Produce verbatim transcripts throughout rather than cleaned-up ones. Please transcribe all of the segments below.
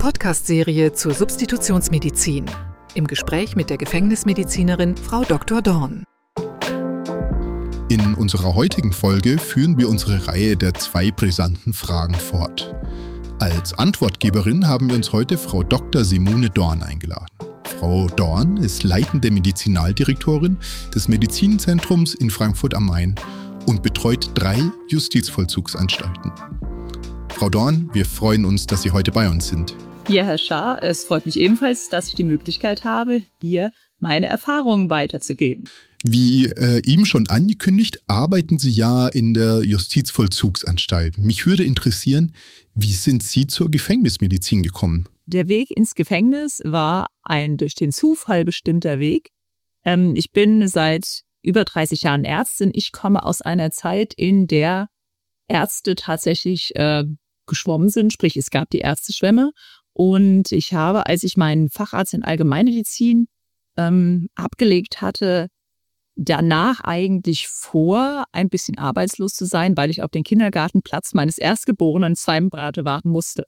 Podcast-Serie zur Substitutionsmedizin. Im Gespräch mit der Gefängnismedizinerin Frau Doktor Dorn. In unserer heutigen Folge führen wir unsere Reihe der zwei brisanten Fragen fort. Als Antwortgeberin haben wir uns heute Frau Doktor Simone Dorn eingeladen. Frau Dorn ist leitende Medizinaldirektorin des Medizinzentrums in Frankfurt am Main und betreut drei Justizvollzugsanstalten. Frau Dorn, wir freuen uns, dass Sie heute bei uns sind. Ja, Herr Schaar, es freut mich ebenfalls, dass ich die Möglichkeit habe, hier meine Erfahrungen weiterzugeben. Wie äh, eben schon angekündigt, arbeiten Sie ja in der Justizvollzugsanstalt. Mich würde interessieren, wie sind Sie zur Gefängnismedizin gekommen? Der Weg ins Gefängnis war ein durch den Zufall bestimmter Weg. Ähm, ich bin seit über dreißig Jahren Ärztin. Ich komme aus einer Zeit, in der Ärzte tatsächlich äh, geschwommen sind, sprich es gab die Ärzteschwemme. Und ich habe, als ich meinen Facharzt in Allgemeinmedizin ähm, abgelegt hatte, danach eigentlich vor, ein bisschen arbeitslos zu sein, weil ich auf den Kindergartenplatz meines Erstgeborenen Zweibrate warten musste.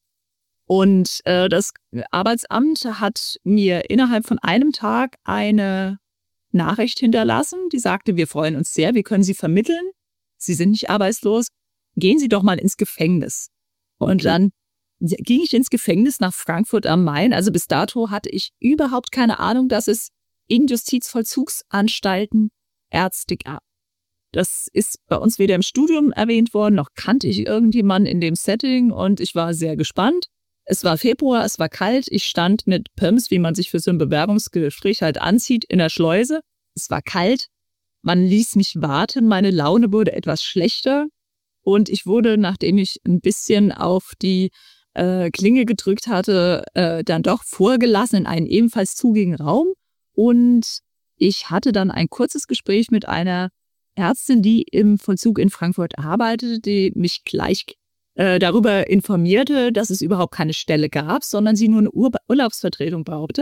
Und äh, das Arbeitsamt hat mir innerhalb von einem Tag eine Nachricht hinterlassen, die sagte, wir freuen uns sehr, wir können Sie vermitteln, Sie sind nicht arbeitslos, gehen Sie doch mal ins Gefängnis. Okay. Und dann ging ich ins Gefängnis nach Frankfurt am Main. Also bis dato hatte ich überhaupt keine Ahnung, dass es in Justizvollzugsanstalten Ärzte gab. Das ist bei uns weder im Studium erwähnt worden, noch kannte ich irgendjemanden in dem Setting und ich war sehr gespannt. Es war Februar, es war kalt, ich stand mit Pumps, wie man sich für so ein Bewerbungsgespräch halt anzieht, in der Schleuse. Es war kalt, man ließ mich warten, meine Laune wurde etwas schlechter und ich wurde, nachdem ich ein bisschen auf die äh, Klinge gedrückt hatte, äh, dann doch vorgelassen in einen ebenfalls zugigen Raum. Und ich hatte dann ein kurzes Gespräch mit einer Ärztin, die im Vollzug in Frankfurt arbeitete, die mich gleich äh, darüber informierte, dass es überhaupt keine Stelle gab, sondern sie nur eine Ur- Urlaubsvertretung brauchte.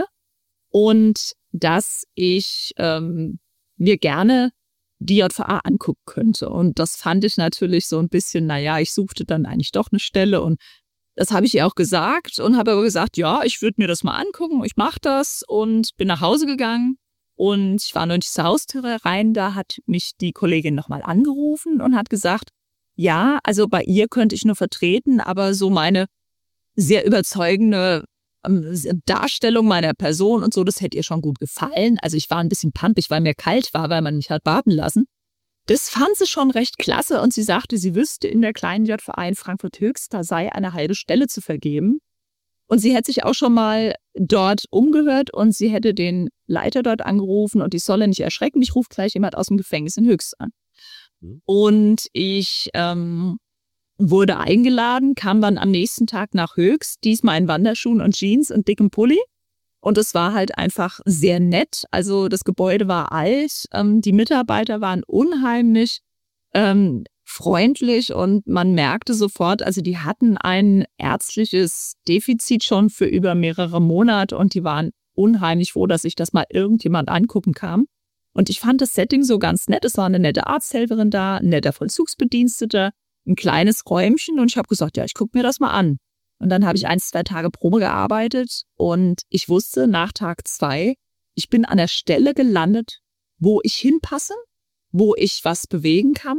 Und dass ich ähm, mir gerne die J V A angucken könnte. Und das fand ich natürlich so ein bisschen, naja, ich suchte dann eigentlich doch eine Stelle und das habe ich ihr auch gesagt und habe aber gesagt, ja, ich würde mir das mal angucken, ich mache das und bin nach Hause gegangen und ich war noch nicht zur Haustür rein, da hat mich die Kollegin nochmal angerufen und hat gesagt, ja, also bei ihr könnte ich nur vertreten, aber so meine sehr überzeugende ähm, Darstellung meiner Person und so, das hätte ihr schon gut gefallen. Also ich war ein bisschen pampig, weil mir kalt war, weil man mich hat warten lassen. Das fand sie schon recht klasse und sie sagte, sie wüsste, in der kleinen J V A in Frankfurt Höchst, da sei eine halbe Stelle zu vergeben. Und sie hätte sich auch schon mal dort umgehört und sie hätte den Leiter dort angerufen und ich solle nicht erschrecken, mich ruft gleich jemand aus dem Gefängnis in Höchst an. Mhm. Und ich ähm, wurde eingeladen, kam dann am nächsten Tag nach Höchst, diesmal in Wanderschuhen und Jeans und dickem Pulli. Und es war halt einfach sehr nett. Also das Gebäude war alt, ähm, die Mitarbeiter waren unheimlich ähm, freundlich und man merkte sofort, also die hatten ein ärztliches Defizit schon für über mehrere Monate und die waren unheimlich froh, dass sich das mal irgendjemand angucken kam. Und ich fand das Setting so ganz nett. Es war eine nette Arzthelferin da, ein netter Vollzugsbediensteter, ein kleines Räumchen und ich habe gesagt, ja, ich gucke mir das mal an. Und dann habe ich ein, zwei Tage Probe gearbeitet und ich wusste nach Tag zwei, ich bin an der Stelle gelandet, wo ich hinpasse, wo ich was bewegen kann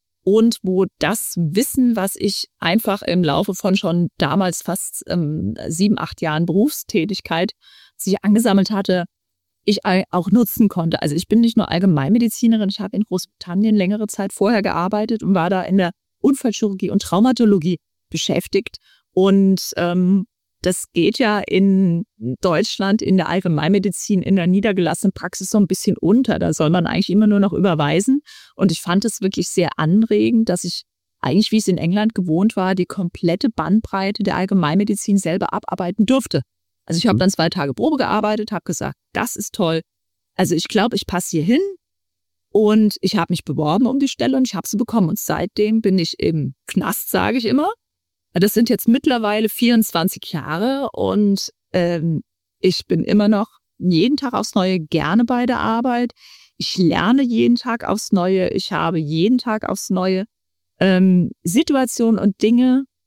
und wo das Wissen, was ich einfach im Laufe von schon damals fast ähm, sieben, acht Jahren Berufstätigkeit sich angesammelt hatte, ich auch nutzen konnte. Also ich bin nicht nur Allgemeinmedizinerin, ich habe in Großbritannien längere Zeit vorher gearbeitet und war da in der Unfallchirurgie und Traumatologie beschäftigt. Und ähm, das geht ja in Deutschland in der Allgemeinmedizin, in der niedergelassenen Praxis so ein bisschen unter. Da soll man eigentlich immer nur noch überweisen. Und ich fand es wirklich sehr anregend, dass ich eigentlich, wie es in England gewohnt war, die komplette Bandbreite der Allgemeinmedizin selber abarbeiten durfte. Also ich habe dann zwei Tage Probe gearbeitet, habe gesagt, das ist toll. Also ich glaube, ich passe hier hin. Und ich habe mich beworben um die Stelle und ich habe sie bekommen. Und seitdem bin ich im Knast, sage ich immer. Das sind jetzt mittlerweile vierundzwanzig Jahre und ähm, ich bin immer noch jeden Tag aufs Neue gerne bei der Arbeit. Ich lerne jeden Tag aufs Neue. Ich habe jeden Tag aufs Neue ähm, Situationen und Dinge,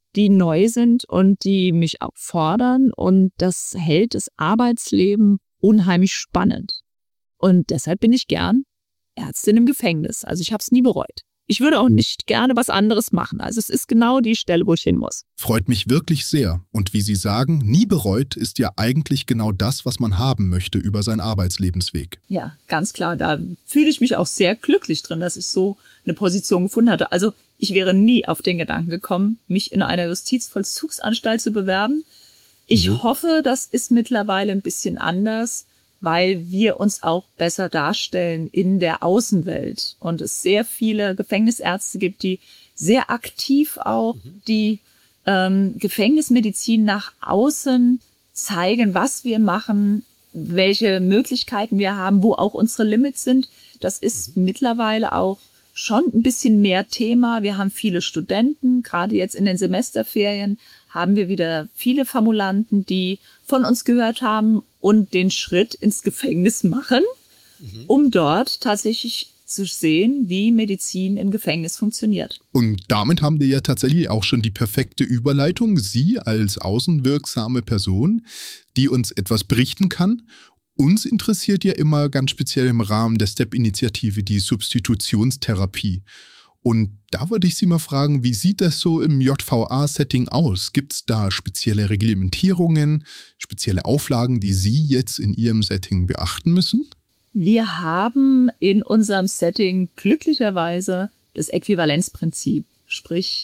die neu sind und die mich auch fordern. Und das hält das Arbeitsleben unheimlich spannend. Und deshalb bin ich gern Ärztin im Gefängnis. Also ich habe es nie bereut. Ich würde auch nicht gerne was anderes machen. Also es ist genau die Stelle, wo ich hin muss. Freut mich wirklich sehr. Und wie Sie sagen, nie bereut ist ja eigentlich genau das, was man haben möchte über seinen Arbeitslebensweg. Ja, ganz klar. Da fühle ich mich auch sehr glücklich drin, dass ich so eine Position gefunden hatte. Also ich wäre nie auf den Gedanken gekommen, mich in einer Justizvollzugsanstalt zu bewerben. Ich mhm. hoffe, das ist mittlerweile ein bisschen anders, weil wir uns auch besser darstellen in der Außenwelt und es sehr viele Gefängnisärzte gibt, die sehr aktiv auch mhm. die ähm, Gefängnismedizin nach außen zeigen, was wir machen, welche Möglichkeiten wir haben, wo auch unsere Limits sind. Das ist mhm. mittlerweile auch schon ein bisschen mehr Thema. Wir haben viele Studenten, gerade jetzt in den Semesterferien haben wir wieder viele Formulanten, die von uns gehört haben und den Schritt ins Gefängnis machen, mhm. um dort tatsächlich zu sehen, wie Medizin im Gefängnis funktioniert. Und damit haben wir ja tatsächlich auch schon die perfekte Überleitung. Sie als außenwirksame Person, die uns etwas berichten kann. Uns interessiert ja immer ganz speziell im Rahmen der STEP-Initiative die Substitutionstherapie. Und da würde ich Sie mal fragen, wie sieht das so im J V A-Setting aus? Gibt es da spezielle Reglementierungen, spezielle Auflagen, die Sie jetzt in Ihrem Setting beachten müssen? Wir haben in unserem Setting glücklicherweise das Äquivalenzprinzip. Sprich,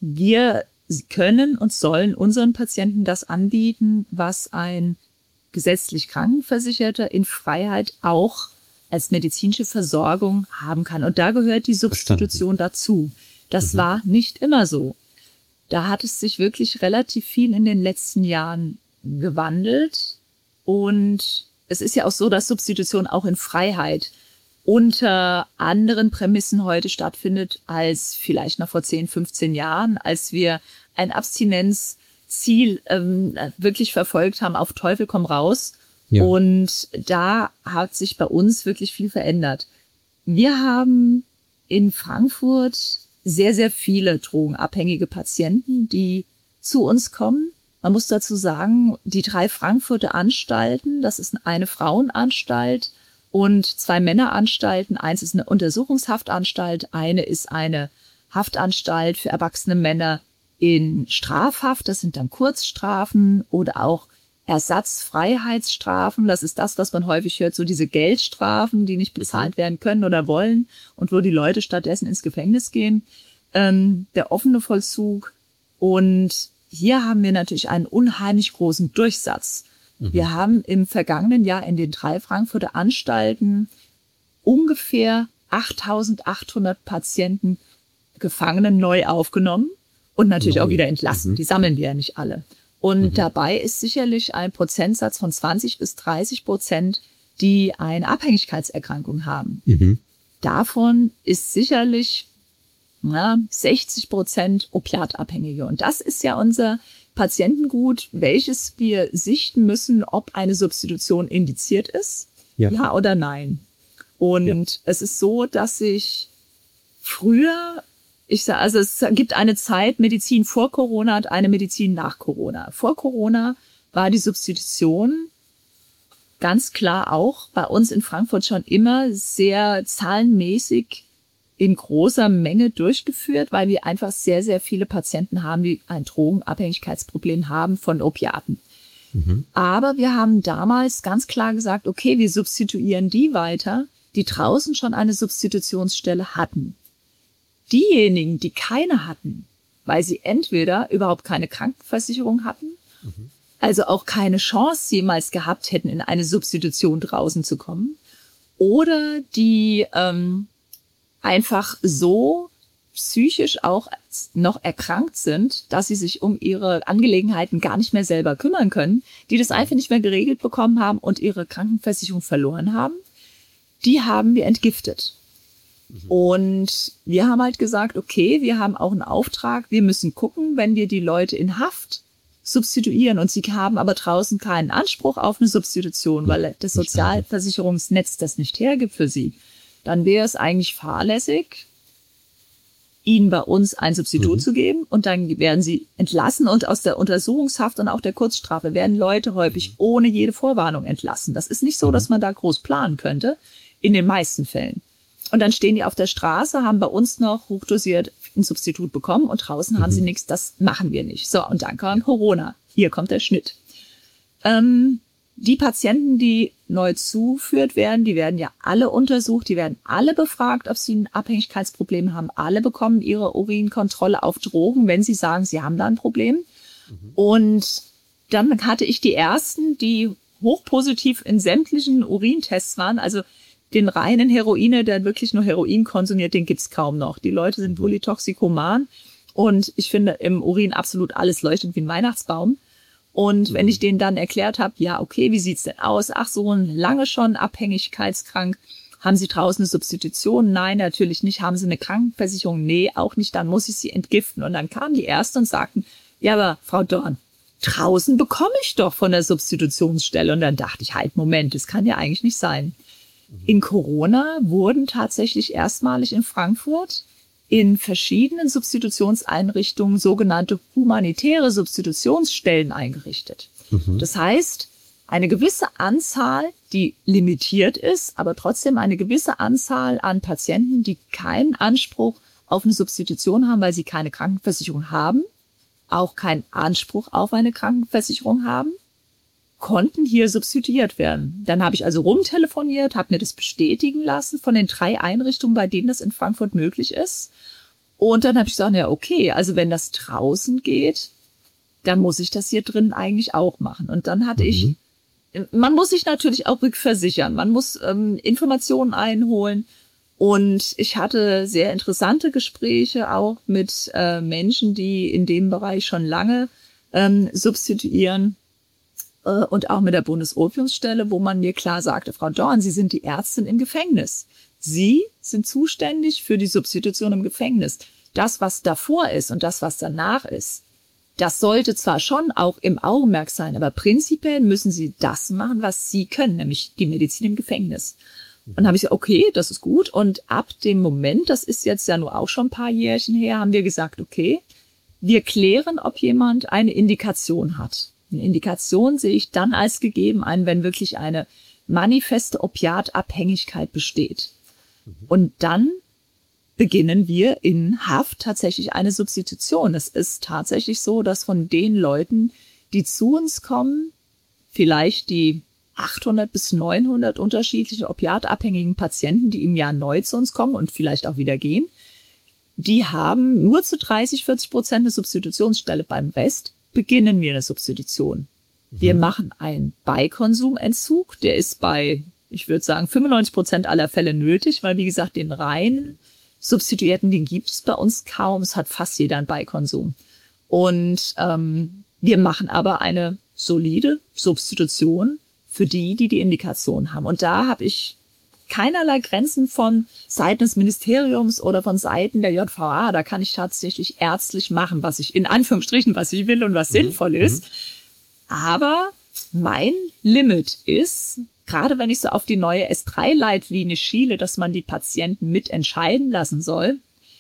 wir können und sollen unseren Patienten das anbieten, was ein gesetzlich Krankenversicherter in Freiheit auch als medizinische Versorgung haben kann. Und da gehört die Substitution Verstanden. dazu. Das mhm. war nicht immer so. Da hat es sich wirklich relativ viel in den letzten Jahren gewandelt. Und es ist ja auch so, dass Substitution auch in Freiheit unter anderen Prämissen heute stattfindet, als vielleicht noch vor zehn, fünfzehn Jahren, als wir ein Abstinenzziel ähm, wirklich verfolgt haben, auf Teufel komm raus. Ja. Und da hat sich bei uns wirklich viel verändert. Wir haben in Frankfurt sehr, sehr viele drogenabhängige Patienten, die zu uns kommen. Man muss dazu sagen, die drei Frankfurter Anstalten, das ist eine Frauenanstalt und zwei Männeranstalten. Eins ist eine Untersuchungshaftanstalt, eine ist eine Haftanstalt für erwachsene Männer in Strafhaft. Das sind dann Kurzstrafen oder auch Ersatzfreiheitsstrafen, das ist das, was man häufig hört, so diese Geldstrafen, die nicht bezahlt werden können oder wollen und wo die Leute stattdessen ins Gefängnis gehen. Ähm, der offene Vollzug. Und hier haben wir natürlich einen unheimlich großen Durchsatz. Mhm. Wir haben im vergangenen Jahr in den drei Frankfurter Anstalten ungefähr achttausendachthundert Patienten, Gefangenen neu aufgenommen und natürlich mhm. auch wieder entlassen. Mhm. Die sammeln wir ja nicht alle. Und mhm. dabei ist sicherlich ein Prozentsatz von zwanzig bis dreißig Prozent, die eine Abhängigkeitserkrankung haben. Mhm. Davon ist sicherlich na, sechzig Prozent Opiatabhängige. Und das ist ja unser Patientengut, welches wir sichten müssen, ob eine Substitution indiziert ist, ja, ja oder nein. Und ja. es ist so, dass ich früher... Ich sage, also es gibt eine Zeit Medizin vor Corona und eine Medizin nach Corona. Vor Corona war die Substitution ganz klar auch bei uns in Frankfurt schon immer sehr zahlenmäßig in großer Menge durchgeführt, weil wir einfach sehr, sehr viele Patienten haben, die ein Drogenabhängigkeitsproblem haben von Opiaten. Mhm. Aber wir haben damals ganz klar gesagt, okay, wir substituieren die weiter, die draußen schon eine Substitutionsstelle hatten. Diejenigen, die keine hatten, weil sie entweder überhaupt keine Krankenversicherung hatten, mhm. also auch keine Chance jemals gehabt hätten, in eine Substitution draußen zu kommen, oder die ähm, einfach so psychisch auch noch erkrankt sind, dass sie sich um ihre Angelegenheiten gar nicht mehr selber kümmern können, die das einfach nicht mehr geregelt bekommen haben und ihre Krankenversicherung verloren haben, die haben wir entgiftet. Und wir haben halt gesagt, okay, wir haben auch einen Auftrag, wir müssen gucken, wenn wir die Leute in Haft substituieren und sie haben aber draußen keinen Anspruch auf eine Substitution, weil das Sozialversicherungsnetz das nicht hergibt für sie, dann wäre es eigentlich fahrlässig, ihnen bei uns ein Substitut Mhm. zu geben und dann werden sie entlassen und aus der Untersuchungshaft und auch der Kurzstrafe werden Leute häufig ohne jede Vorwarnung entlassen. Das ist nicht so, dass man da groß planen könnte, in den meisten Fällen. Und dann stehen die auf der Straße, haben bei uns noch hochdosiert ein Substitut bekommen und draußen haben sie nichts, das machen wir nicht. So, und dann kam Corona. Hier kommt der Schnitt. Ähm, die Patienten, die neu zugeführt werden, die werden ja alle untersucht, die werden alle befragt, ob sie ein Abhängigkeitsproblem haben. Alle bekommen ihre Urinkontrolle auf Drogen, wenn sie sagen, sie haben da ein Problem. Mhm. Und dann hatte ich die ersten, die hochpositiv in sämtlichen Urintests waren, also den reinen Heroiner, der wirklich nur Heroin konsumiert, den gibt's kaum noch. Die Leute sind polytoxikoman und ich finde im Urin absolut alles leuchtet wie ein Weihnachtsbaum. Und wenn ich denen dann erklärt habe, ja, okay, wie sieht's denn aus? Ach so, lange schon abhängigkeitskrank. Haben Sie draußen eine Substitution? Nein, natürlich nicht. Haben Sie eine Krankenversicherung? Nee, auch nicht. Dann muss ich Sie entgiften. Und dann kamen die Ersten und sagten, ja, aber Frau Dorn, draußen bekomme ich doch von der Substitutionsstelle. Und dann dachte ich, halt, Moment, das kann ja eigentlich nicht sein. In Corona wurden tatsächlich erstmalig in Frankfurt in verschiedenen Substitutionseinrichtungen sogenannte humanitäre Substitutionsstellen eingerichtet. Mhm. Das heißt, eine gewisse Anzahl, die limitiert ist, aber trotzdem eine gewisse Anzahl an Patienten, die keinen Anspruch auf eine Substitution haben, weil sie keine Krankenversicherung haben, auch keinen Anspruch auf eine Krankenversicherung haben, konnten hier substituiert werden. Dann habe ich also rumtelefoniert, habe mir das bestätigen lassen von den drei Einrichtungen, bei denen das in Frankfurt möglich ist. Und dann habe ich gesagt, ja okay, also wenn das draußen geht, dann muss ich das hier drin eigentlich auch machen. Und dann hatte mhm. ich, man muss sich natürlich auch rückversichern, man muss ähm, Informationen einholen. Und ich hatte sehr interessante Gespräche auch mit äh, Menschen, die in dem Bereich schon lange ähm, substituieren. Und auch mit der Bundesopiumsstelle, wo man mir klar sagte, Frau Dorn, Sie sind die Ärztin im Gefängnis. Sie sind zuständig für die Substitution im Gefängnis. Das, was davor ist und das, was danach ist, das sollte zwar schon auch im Augenmerk sein, aber prinzipiell müssen Sie das machen, was Sie können, nämlich die Medizin im Gefängnis. Und dann habe ich gesagt, okay, das ist gut. Und ab dem Moment, das ist jetzt ja nur auch schon ein paar Jährchen her, haben wir gesagt, okay, wir klären, ob jemand eine Indikation hat. Eine Indikation sehe ich dann als gegeben ein, wenn wirklich eine manifeste Opiatabhängigkeit besteht. Und dann beginnen wir in Haft tatsächlich eine Substitution. Es ist tatsächlich so, dass von den Leuten, die zu uns kommen, vielleicht die achthundert bis neunhundert unterschiedliche opiatabhängigen Patienten, die im Jahr neu zu uns kommen und vielleicht auch wieder gehen, die haben nur zu dreißig, vierzig Prozent eine Substitutionsstelle. Beim Rest beginnen wir eine Substitution. Wir mhm. machen einen Beikonsumentzug, der ist bei, ich würde sagen, fünfundneunzig Prozent aller Fälle nötig, weil, wie gesagt, den reinen Substituierten, den gibt es bei uns kaum. Es hat fast jeder einen Beikonsum. Und ähm, wir machen aber eine solide Substitution für die, die die Indikation haben. Und da habe ich keinerlei Grenzen von Seiten des Ministeriums oder von Seiten der J V A. Da kann ich tatsächlich ärztlich machen, was ich in Anführungsstrichen, was ich will und was mhm. sinnvoll ist. Aber mein Limit ist, gerade wenn ich so auf die neue S drei Leitlinie schiele, dass man die Patienten mitentscheiden lassen soll.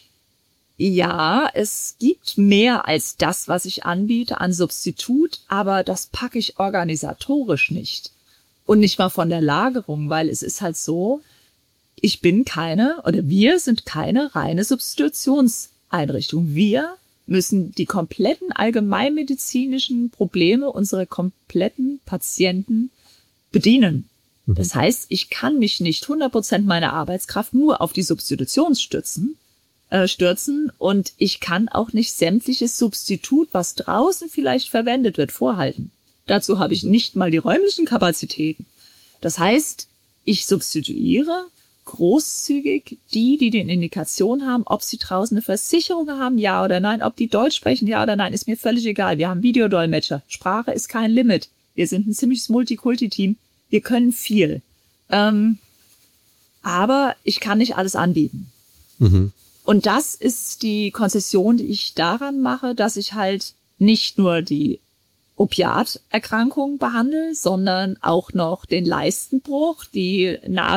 Ja, es gibt mehr als das, was ich anbiete an Substitut, aber das packe ich organisatorisch nicht. Und nicht mal von der Lagerung, weil es ist halt so, ich bin keine oder wir sind keine reine Substitutionseinrichtung. Wir müssen die kompletten allgemeinmedizinischen Probleme unserer kompletten Patienten bedienen. Mhm. Das heißt, ich kann mich nicht hundert Prozent meiner Arbeitskraft nur auf die Substitution stützen, äh, stürzen und ich kann auch nicht sämtliches Substitut, was draußen vielleicht verwendet wird, vorhalten. Dazu habe ich nicht mal die räumlichen Kapazitäten. Das heißt, ich substituiere großzügig die, die den Indikation haben, ob sie draußen eine Versicherung haben, ja oder nein, ob die Deutsch sprechen, ja oder nein, ist mir völlig egal. Wir haben Videodolmetscher. Sprache ist kein Limit. Wir sind ein ziemliches Multikulti-Team. Wir können viel. Ähm, aber ich kann nicht alles anbieten. Mhm. Und das ist die Konzession, die ich daran mache, dass ich halt nicht nur die Opiaterkrankung behandle, sondern auch noch den Leistenbruch, die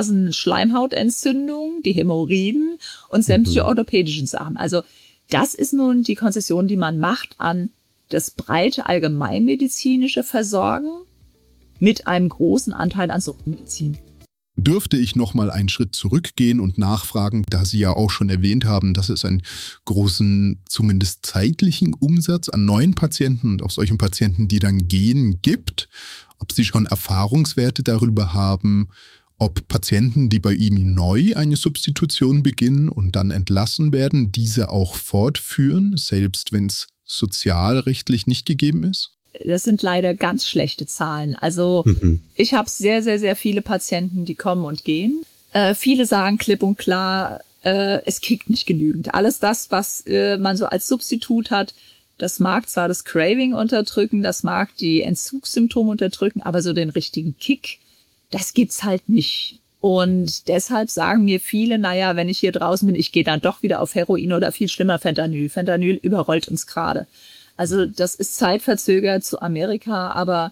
Nasenschleimhautentzündung, die Hämorrhoiden und sämtliche mhm. orthopädischen Sachen. Also das ist nun die Konzession, die man macht an das breite allgemeinmedizinische Versorgen mit einem großen Anteil an Suchtmedizin. Dürfte ich noch mal einen Schritt zurückgehen und nachfragen, da Sie ja auch schon erwähnt haben, dass es einen großen, zumindest zeitlichen Umsatz an neuen Patienten und auch solchen Patienten, die dann gehen, gibt, ob Sie schon Erfahrungswerte darüber haben, ob Patienten, die bei Ihnen neu eine Substitution beginnen und dann entlassen werden, diese auch fortführen, selbst wenn es sozialrechtlich nicht gegeben ist? Das sind leider ganz schlechte Zahlen. Also mhm. ich habe sehr, sehr, sehr viele Patienten, die kommen und gehen. Äh, viele sagen klipp und klar, äh, es kickt nicht genügend. Alles das, was äh, man so als Substitut hat, das mag zwar das Craving unterdrücken, das mag die Entzugssymptome unterdrücken, aber so den richtigen Kick, das gibt's halt nicht. Und deshalb sagen mir viele, naja, wenn ich hier draußen bin, ich gehe dann doch wieder auf Heroin oder viel schlimmer Fentanyl. Fentanyl überrollt uns gerade. Also das ist zeitverzögert zu Amerika, aber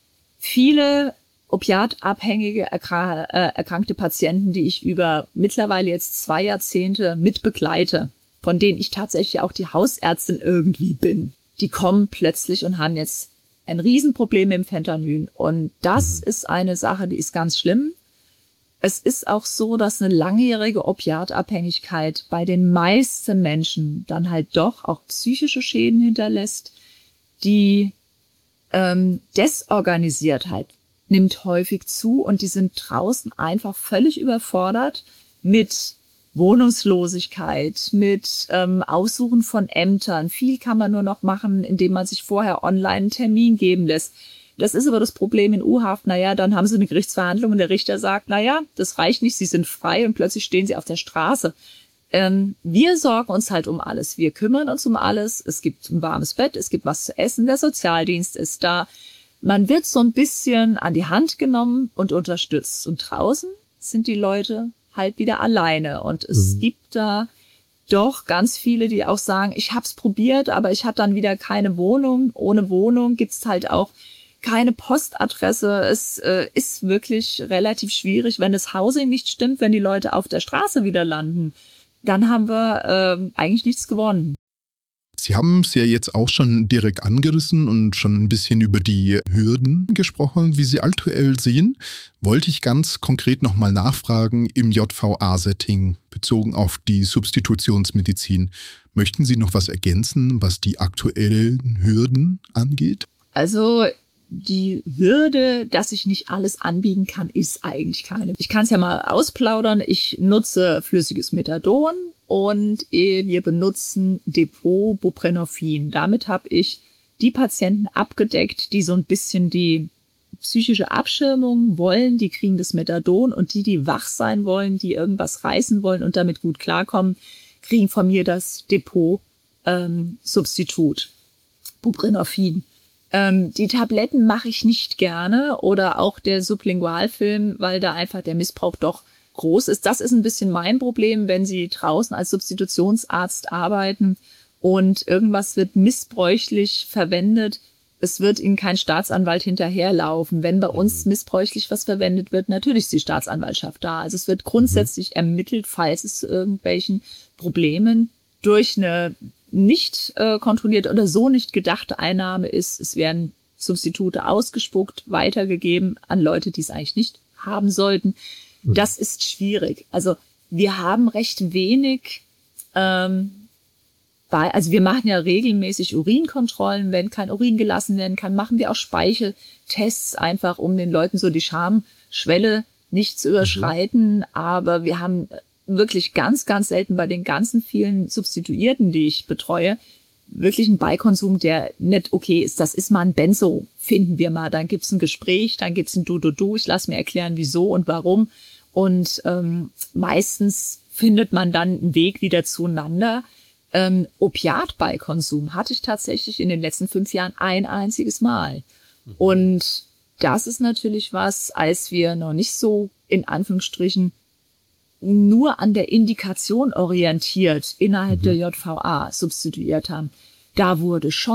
viele opiatabhängige, erkra- äh, erkrankte Patienten, die ich über mittlerweile jetzt zwei Jahrzehnte mit begleite, von denen ich tatsächlich auch die Hausärztin irgendwie bin, die kommen plötzlich und haben jetzt ein Riesenproblem mit dem Fentanyl. Und das ist eine Sache, die ist ganz schlimm. Es ist auch so, dass eine langjährige Opiatabhängigkeit bei den meisten Menschen dann halt doch auch psychische Schäden hinterlässt. Die ähm, Desorganisiertheit nimmt häufig zu und die sind draußen einfach völlig überfordert mit Wohnungslosigkeit, mit ähm, Aussuchen von Ämtern. Viel kann man nur noch machen, indem man sich vorher online einen Termin geben lässt. Das ist aber das Problem in U-Haft. Naja, dann haben sie eine Gerichtsverhandlung und der Richter sagt, naja, das reicht nicht, sie sind frei und plötzlich stehen sie auf der Straße. Ähm, wir sorgen uns halt um alles. Wir kümmern uns um alles. Es gibt ein warmes Bett, es gibt was zu essen, der Sozialdienst ist da. Man wird so ein bisschen an die Hand genommen und unterstützt. Und draußen sind die Leute halt wieder alleine. Und es mhm. gibt da doch ganz viele, die auch sagen, ich hab's probiert, aber ich hatte dann wieder keine Wohnung. Ohne Wohnung gibt's halt auch keine Postadresse. Es äh, ist wirklich relativ schwierig, wenn das Housing nicht stimmt, wenn die Leute auf der Straße wieder landen. Dann haben wir äh, eigentlich nichts gewonnen. Sie haben es ja jetzt auch schon direkt angerissen und schon ein bisschen über die Hürden gesprochen, wie Sie aktuell sehen. Wollte ich ganz konkret nochmal nachfragen im J V A-Setting bezogen auf die Substitutionsmedizin. Möchten Sie noch was ergänzen, was die aktuellen Hürden angeht? Also die Hürde, dass ich nicht alles anbieten kann, ist eigentlich keine. Ich kann es ja mal ausplaudern. Ich nutze flüssiges Methadon und wir benutzen Depot Buprenorphin. Damit habe ich die Patienten abgedeckt, die so ein bisschen die psychische Abschirmung wollen. Die kriegen das Methadon und die, die wach sein wollen, die irgendwas reißen wollen und damit gut klarkommen, kriegen von mir das Depot ähm, Substitut Buprenorphin. Ähm, die Tabletten mache ich nicht gerne oder auch der Sublingualfilm, weil da einfach der Missbrauch doch groß ist. Das ist ein bisschen mein Problem, wenn Sie draußen als Substitutionsarzt arbeiten und irgendwas wird missbräuchlich verwendet. Es wird Ihnen kein Staatsanwalt hinterherlaufen. Wenn bei uns missbräuchlich was verwendet wird, natürlich ist die Staatsanwaltschaft da. Also es wird grundsätzlich ermittelt, falls es zu irgendwelchen Problemen durch eine nicht äh, kontrollierte oder so nicht gedachte Einnahme ist. Es werden Substitute ausgespuckt, weitergegeben an Leute, die es eigentlich nicht haben sollten. Das ist schwierig. Also wir haben recht wenig, ähm, bei, also wir machen ja regelmäßig Urinkontrollen. Wenn kein Urin gelassen werden kann, machen wir auch Speicheltests, einfach um den Leuten so die Schamschwelle nicht zu überschreiten. Mhm. Aber wir haben wirklich ganz, ganz selten bei den ganzen vielen Substituierten, die ich betreue, wirklich einen Beikonsum, der nicht okay ist. Das ist mal ein Benzo, finden wir mal. Dann gibt's ein Gespräch, dann gibt's ein Du-Du-Du. Ich lasse mir erklären, wieso und warum. Und ähm, meistens findet man dann einen Weg wieder zueinander. Ähm, Opiatbeikonsum hatte ich tatsächlich in den letzten fünf Jahren ein einziges Mal. Mhm. Und das ist natürlich was, als wir noch nicht so in Anführungsstrichen nur an der Indikation orientiert innerhalb mhm. der J V A substituiert haben. Da wurde schon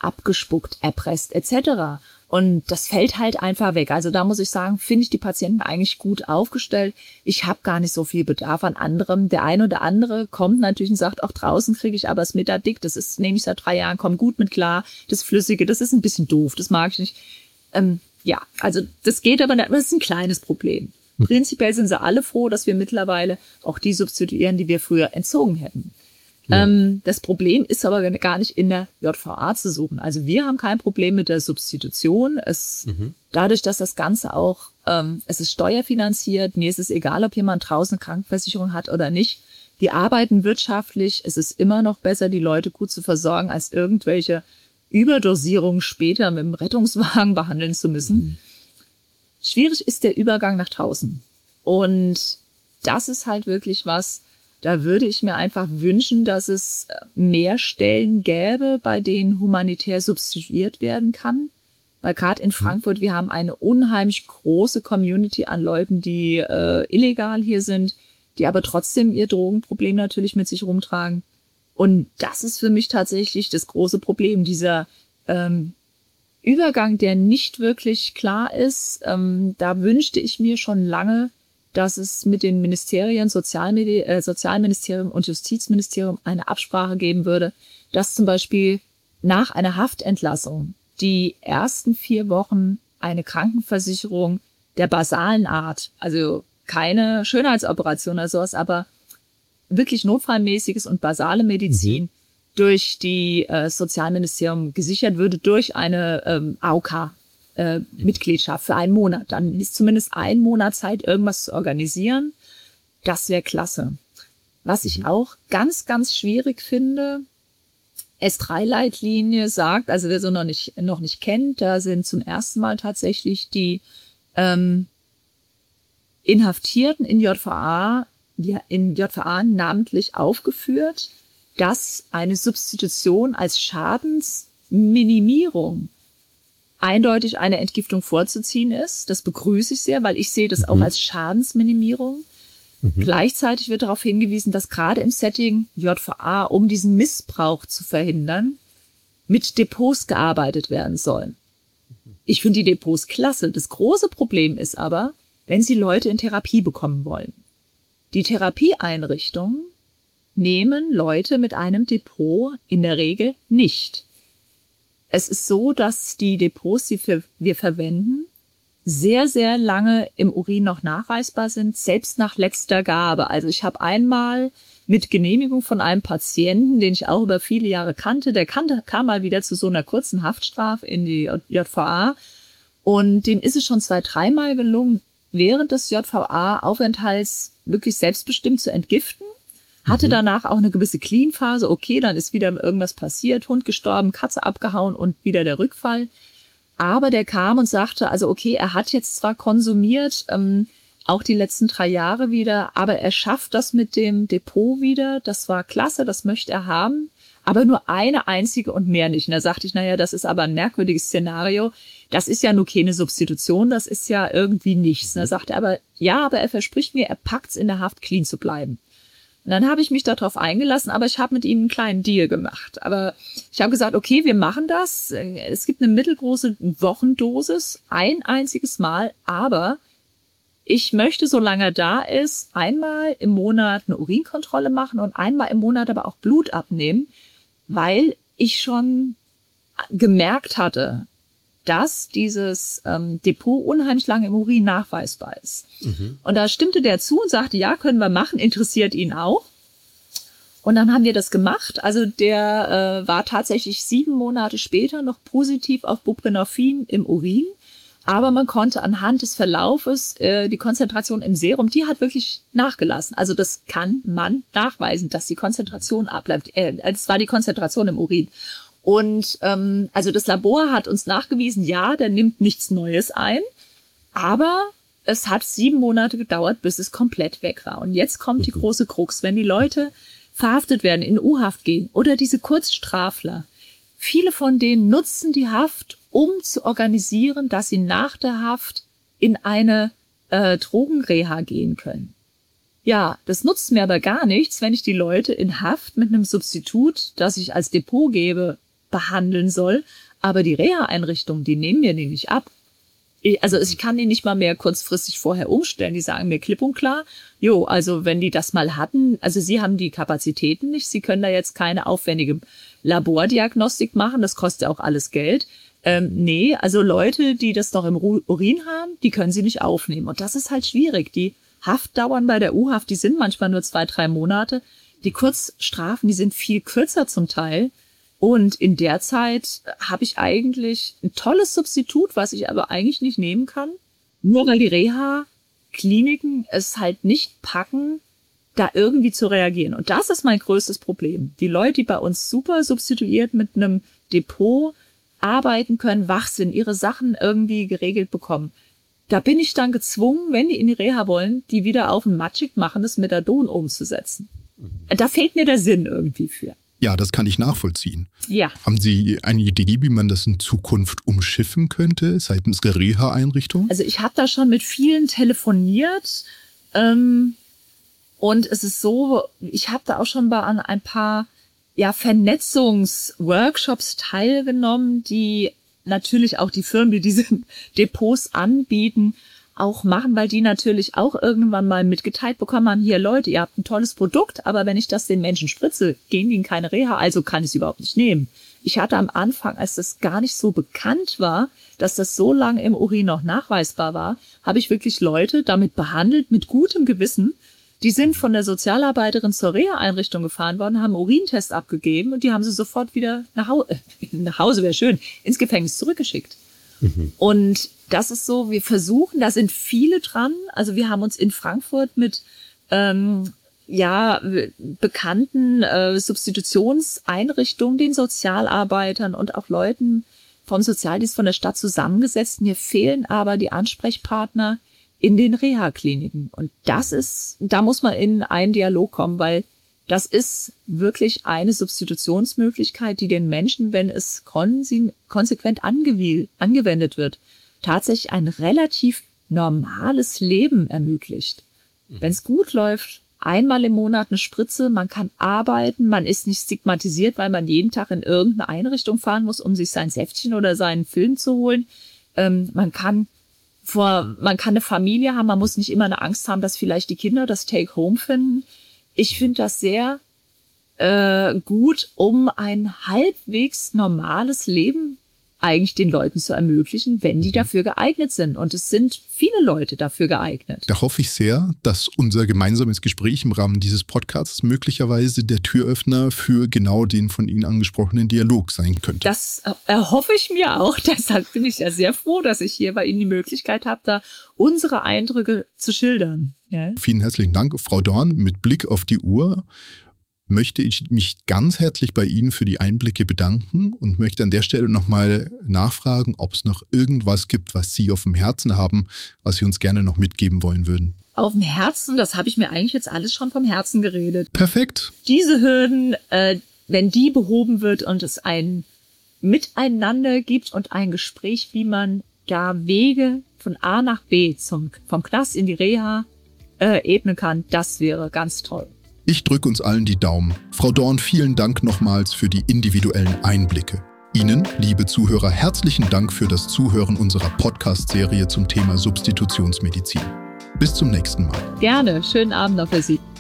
abgespuckt, erpresst et cetera. Und das fällt halt einfach weg. Also da muss ich sagen, finde ich die Patienten eigentlich gut aufgestellt. Ich habe gar nicht so viel Bedarf an anderem. Der eine oder andere kommt natürlich und sagt, auch draußen kriege ich aber das Metadik. Das ist, nehme ich seit drei Jahren, komme gut mit klar. Das Flüssige, das ist ein bisschen doof, das mag ich nicht. Ähm, ja, also das geht aber nicht, das ist ein kleines Problem. Prinzipiell sind sie alle froh, dass wir mittlerweile auch die substituieren, die wir früher entzogen hätten. Ja. Ähm, das Problem ist aber gar nicht in der J V A zu suchen. Also wir haben kein Problem mit der Substitution. Es, mhm. Dadurch, dass das Ganze auch, ähm, es ist steuerfinanziert, mir ist es egal, ob jemand draußen eine Krankenversicherung hat oder nicht. Die arbeiten wirtschaftlich. Es ist immer noch besser, die Leute gut zu versorgen, als irgendwelche Überdosierungen später mit dem Rettungswagen behandeln zu müssen. Mhm. Schwierig ist der Übergang nach draußen. Und das ist halt wirklich was, da würde ich mir einfach wünschen, dass es mehr Stellen gäbe, bei denen humanitär substituiert werden kann. Weil gerade in Frankfurt, wir haben eine unheimlich große Community an Leuten, die äh, illegal hier sind, die aber trotzdem ihr Drogenproblem natürlich mit sich rumtragen. Und das ist für mich tatsächlich das große Problem, dieser ähm, Übergang, der nicht wirklich klar ist. Ähm, da wünschte ich mir schon lange, dass es mit den Ministerien, Sozialmedi- äh, Sozialministerium und Justizministerium eine Absprache geben würde, dass zum Beispiel nach einer Haftentlassung die ersten vier Wochen eine Krankenversicherung der basalen Art, also keine Schönheitsoperation oder sowas, aber wirklich notfallmäßiges und basale Medizin mhm. durch die äh, Sozialministerium gesichert würde, durch eine ähm, A O K. Äh, Mitgliedschaft für einen Monat. Dann ist zumindest ein Monat Zeit, irgendwas zu organisieren. Das wäre klasse. Was ich auch ganz, ganz schwierig finde, S drei Leitlinie sagt, also wer so noch nicht, noch nicht kennt, da sind zum ersten Mal tatsächlich die ähm, Inhaftierten in J V A, die in J V A namentlich aufgeführt, dass eine Substitution als Schadensminimierung eindeutig eine Entgiftung vorzuziehen ist. Das begrüße ich sehr, weil ich sehe das mhm. auch als Schadensminimierung. Mhm. Gleichzeitig wird darauf hingewiesen, dass gerade im Setting J V A, um diesen Missbrauch zu verhindern, mit Depots gearbeitet werden sollen. Ich finde die Depots klasse. Das große Problem ist aber, wenn Sie Leute in Therapie bekommen wollen. Die Therapieeinrichtungen nehmen Leute mit einem Depot in der Regel nicht. Es ist so, dass die Depots, die wir verwenden, sehr, sehr lange im Urin noch nachweisbar sind, selbst nach letzter Gabe. Also ich habe einmal mit Genehmigung von einem Patienten, den ich auch über viele Jahre kannte, der kannte, kam mal wieder zu so einer kurzen Haftstrafe in die J V A und dem ist es schon zwei, dreimal gelungen, während des J V A-Aufenthalts wirklich selbstbestimmt zu entgiften. Hatte danach auch eine gewisse Clean-Phase. Okay, dann ist wieder irgendwas passiert, Hund gestorben, Katze abgehauen und wieder der Rückfall. Aber der kam und sagte, also okay, er hat jetzt zwar konsumiert, ähm, auch die letzten drei Jahre wieder, aber er schafft das mit dem Depot wieder. Das war klasse, das möchte er haben, aber nur eine einzige und mehr nicht. Und da sagte ich, naja, das ist aber ein merkwürdiges Szenario. Das ist ja nur keine Substitution, das ist ja irgendwie nichts. Und da sagte er aber, ja, aber er verspricht mir, er packt's in der Haft, clean zu bleiben. Und dann habe ich mich darauf eingelassen, aber ich habe mit ihm einen kleinen Deal gemacht. Aber ich habe gesagt, okay, wir machen das. Es gibt eine mittelgroße Wochendosis, ein einziges Mal, aber ich möchte, solange er da ist, einmal im Monat eine Urinkontrolle machen und einmal im Monat aber auch Blut abnehmen, weil ich schon gemerkt hatte, dass dieses ähm, Depot unheimlich lange im Urin nachweisbar ist. Mhm. Und da stimmte der zu und sagte, ja, können wir machen, interessiert ihn auch. Und dann haben wir das gemacht. Also der äh, war tatsächlich sieben Monate später noch positiv auf Buprenorphin im Urin. Aber man konnte anhand des Verlaufes äh, die Konzentration im Serum, die hat wirklich nachgelassen. Also das kann man nachweisen, dass die Konzentration abbleibt. Äh, es war die Konzentration im Urin. Und ähm, also das Labor hat uns nachgewiesen, ja, der nimmt nichts Neues ein, aber es hat sieben Monate gedauert, bis es komplett weg war. Und jetzt kommt die große Krux, wenn die Leute verhaftet werden, in U-Haft gehen oder diese Kurzstrafler. Viele von denen nutzen die Haft, um zu organisieren, dass sie nach der Haft in eine äh, Drogenreha gehen können. Ja, das nutzt mir aber gar nichts, wenn ich die Leute in Haft mit einem Substitut, das ich als Depot gebe, behandeln soll. Aber die Reha-Einrichtungen, die nehmen mir die nicht ab. Also ich kann die nicht mal mehr kurzfristig vorher umstellen. Die sagen mir klipp und klar, jo, also wenn die das mal hatten, also sie haben die Kapazitäten nicht, sie können da jetzt keine aufwendige Labordiagnostik machen, das kostet auch alles Geld. Ähm, nee, also Leute, die das noch im Urin haben, die können sie nicht aufnehmen. Und das ist halt schwierig. Die Haftdauern bei der U-Haft, die sind manchmal nur zwei, drei Monate. Die Kurzstrafen, die sind viel kürzer zum Teil. Und in der Zeit habe ich eigentlich ein tolles Substitut, was ich aber eigentlich nicht nehmen kann. Nur weil die Reha-Kliniken es halt nicht packen, da irgendwie zu reagieren. Und das ist mein größtes Problem. Die Leute, die bei uns super substituiert mit einem Depot arbeiten können, wach sind, ihre Sachen irgendwie geregelt bekommen. Da bin ich dann gezwungen, wenn die in die Reha wollen, die wieder auf ein matschig machendes Methadon umzusetzen. Da fehlt mir der Sinn irgendwie für. Ja, das kann ich nachvollziehen. Ja. Haben Sie eine Idee, wie man das in Zukunft umschiffen könnte, seitens der Reha-Einrichtung? Also ich habe da schon mit vielen telefoniert ähm, und es ist so, ich habe da auch schon bei an ein paar ja, Vernetzungsworkshops teilgenommen, die natürlich auch die Firmen, die diese Depots anbieten, auch machen, weil die natürlich auch irgendwann mal mitgeteilt bekommen haben, hier Leute, ihr habt ein tolles Produkt, aber wenn ich das den Menschen spritze, gehen die in keine Reha, also kann ich es überhaupt nicht nehmen. Ich hatte am Anfang, als das gar nicht so bekannt war, dass das so lange im Urin noch nachweisbar war, habe ich wirklich Leute damit behandelt, mit gutem Gewissen. Die sind von der Sozialarbeiterin zur Reha-Einrichtung gefahren worden, haben einen Urintest abgegeben und die haben sie sofort wieder nach Hause, nach Hause wäre schön, ins Gefängnis zurückgeschickt. Mhm. Und das ist so, wir versuchen, da sind viele dran. Also wir haben uns in Frankfurt mit ähm, ja bekannten äh, Substitutionseinrichtungen, den Sozialarbeitern und auch Leuten vom Sozialdienst von der Stadt zusammengesetzt. Mir fehlen aber die Ansprechpartner in den Reha-Kliniken. Und das ist, da muss man in einen Dialog kommen, weil das ist wirklich eine Substitutionsmöglichkeit, die den Menschen, wenn es konsequent angewendet wird, tatsächlich ein relativ normales Leben ermöglicht. Mhm. Wenn es gut läuft, einmal im Monat eine Spritze, man kann arbeiten, man ist nicht stigmatisiert, weil man jeden Tag in irgendeine Einrichtung fahren muss, um sich sein Säftchen oder seinen Film zu holen. Ähm, man kann vor, man kann eine Familie haben, man muss nicht immer eine Angst haben, dass vielleicht die Kinder das Take-Home finden. Ich finde das sehr äh, gut, um ein halbwegs normales Leben eigentlich den Leuten zu ermöglichen, wenn die dafür geeignet sind. Und es sind viele Leute dafür geeignet. Da hoffe ich sehr, dass unser gemeinsames Gespräch im Rahmen dieses Podcasts möglicherweise der Türöffner für genau den von Ihnen angesprochenen Dialog sein könnte. Das erhoffe ich mir auch. Deshalb bin ich ja sehr froh, dass ich hier bei Ihnen die Möglichkeit habe, da unsere Eindrücke zu schildern. Ja. Vielen herzlichen Dank, Frau Dorn. Mit Blick auf die Uhr möchte ich mich ganz herzlich bei Ihnen für die Einblicke bedanken und möchte an der Stelle nochmal nachfragen, ob es noch irgendwas gibt, was Sie auf dem Herzen haben, was Sie uns gerne noch mitgeben wollen würden. Auf dem Herzen, das habe ich mir eigentlich jetzt alles schon vom Herzen geredet. Perfekt. Diese Hürden, äh, wenn die behoben wird und es ein Miteinander gibt und ein Gespräch, wie man da Wege von A nach B zum, vom Knast in die Reha äh, ebnen kann, das wäre ganz toll. Ich drücke uns allen die Daumen. Frau Dorn, vielen Dank nochmals für die individuellen Einblicke. Ihnen, liebe Zuhörer, herzlichen Dank für das Zuhören unserer Podcast-Serie zum Thema Substitutionsmedizin. Bis zum nächsten Mal. Gerne. Schönen Abend noch für Sie.